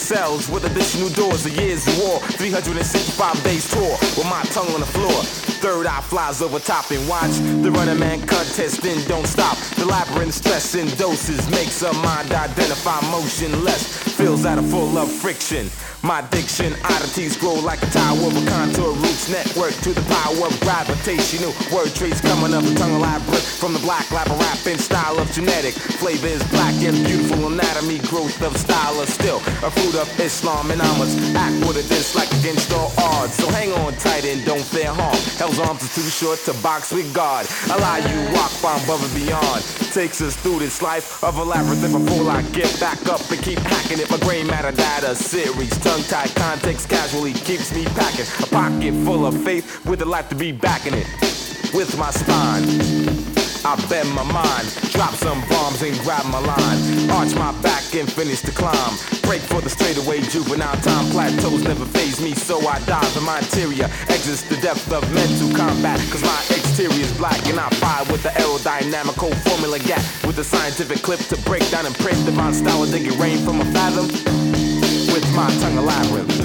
cells with additional doors. The years of war, 365 days tour with my tongue on the floor. Third eye flies over top and watch the running man contest, then don't stop. The labyrinth stress in doses makes a mind identify motionless. Feels that are full of friction. My diction oddities grow like a tower of a contour roots network to the power of gravitational word traits coming up the tongue labyrinth from the black lab rapping style of genetic flavor is black and beautiful anatomy growth of style of still a fruit of Islam and I must act with a dislike against all odds. So hang on tight and don't fear harm. Hell's arms are too short to box with God. Allow you walk from above and beyond. Takes us through this life of a labyrinth before I get back up and keep hacking it. My gray matter data series. Tongue-tied context casually keeps me packing a pocket full of faith with a life to be backing it. With my spine, I bend my mind, drop some bombs and grab my line. Arch my back and finish the climb. Break for the straightaway juvenile time. Plateaus never faze me, so I dive in my interior. Exits the depth of mental combat, cause my exterior is black and I fire with the aerodynamical formula gap. With the scientific clip to break down and print divine style and dig it rain from a fathom. With my tongue a labyrinth.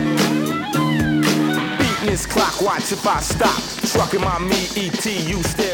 Beating this clock, watch if I stop. Trucking my meat, ET, you still